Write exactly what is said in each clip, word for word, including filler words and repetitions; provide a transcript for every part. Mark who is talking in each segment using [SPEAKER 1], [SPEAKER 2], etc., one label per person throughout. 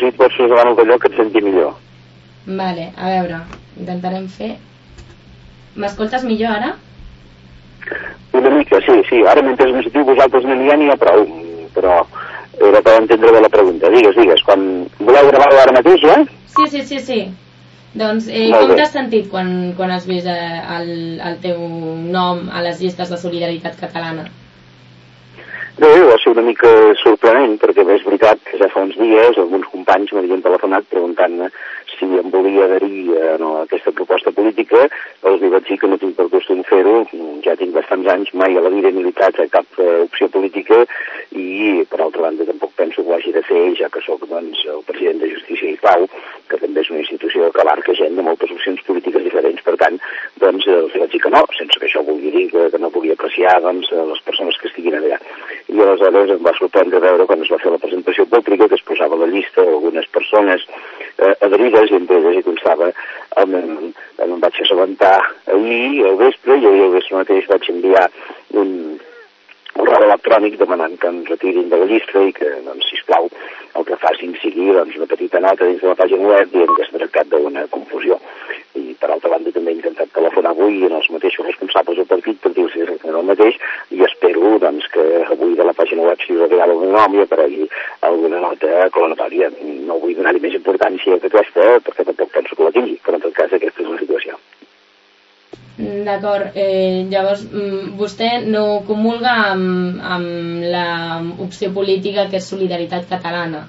[SPEAKER 1] i pots posar en allò que et senti millor.
[SPEAKER 2] Vale, a veure, intentarem fer... M'escoltes millor ara?
[SPEAKER 1] Una mica, sí, sí. Ara mentre me sentiu vosaltres no n'hi ha ni ha prou, però era per entendre bé la pregunta. Digues, digues, quan voleu gravar-ho ara mateix, ja?
[SPEAKER 2] Sí, sí, sí, sí. Doncs, eh, com t'has sentit quan, quan has vist eh, el, el teu nom a les llistes de Solidaritat Catalana?
[SPEAKER 1] Bé, va ser una mica sorprenent, perquè és veritat que ja fa uns dies alguns companys m'havien telefonat preguntant-me si em volia adherir a, no, a aquesta proposta política. Els vaig dir que no tinc per costum fer-ho, ja tinc bastants anys, mai a la vida he militat a cap uh, opció política i, per altra banda, tampoc penso que ho hagi de fer, ja que sóc doncs, el president de Justícia i Pau, que també és una institució que abarca gent de moltes opcions polítiques diferents. Per tant, doncs, els vaig dir que no, sense que això vulgui dir que, que no pugui apreciar doncs, les persones que estiguin allà. I aleshores em va sorprendre veure quan es va fer la presentació pública que es posava a la llista algunes persones eh, adherides, i entre elles hi constava em, em vaig assabentar ahir al vespre, i ahir al vespre mateix vaig enviar un correu electrònic demanant que em retirin de la llista i que, doncs, sisplau, el que facin sigui doncs, una petita nota dins de la pàgina web dient que es tractat d'una confusió. I, per altra banda, també he intentat telefonar avui en els mateixos responsables del partit per dir-los exactament el mateix, i espero doncs, que avui de la pàgina web si hi ha alguna nom i aparegui alguna nota aclaratòria. No vull donar-hi més importància que aquesta, perquè tampoc penso que la tingui, però en tot cas aquesta és la situació.
[SPEAKER 2] D'acord, eh, llavors vostè no comulga amb, amb l'opció política que és Solidaritat Catalana?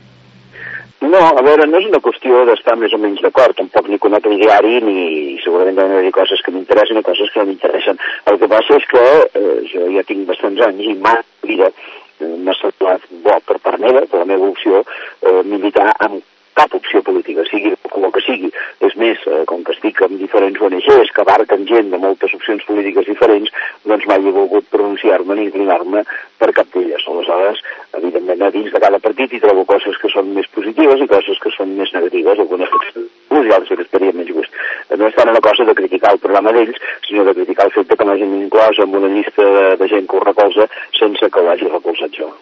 [SPEAKER 1] No, a veure, no és una qüestió d'estar més o menys d'acord, tampoc ni conec el diari ni segurament hi ha coses que m'interessen i coses que no m'interessen. El que passa és que eh, jo ja tinc bastants anys i mai vida eh, m'ha semblat bo per part meva, per la meva opció, eh, militar amb cap opció política, sigui el que sigui. És més, eh, com que estic amb diferents O N Ges que abarquen gent de moltes opcions polítiques diferents, doncs mai he volgut pronunciar-me ni inclinar-me per cap d'elles. Aleshores, evidentment, a dins de cada partit hi trobo coses que són més positives i coses que són més negatives, algunes que i altres que estarien menys gust. No és tant una cosa de criticar el programa d'ells, sinó de criticar el fet que m'hagin inclòs en una llista de, de gent que ho recolza sense que ho hagi recolzat jo.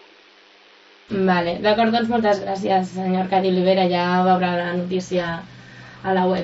[SPEAKER 2] Vale, d'acord, doncs moltes gràcies, senyor Cadi Olivera, ja veurà la notícia a la web.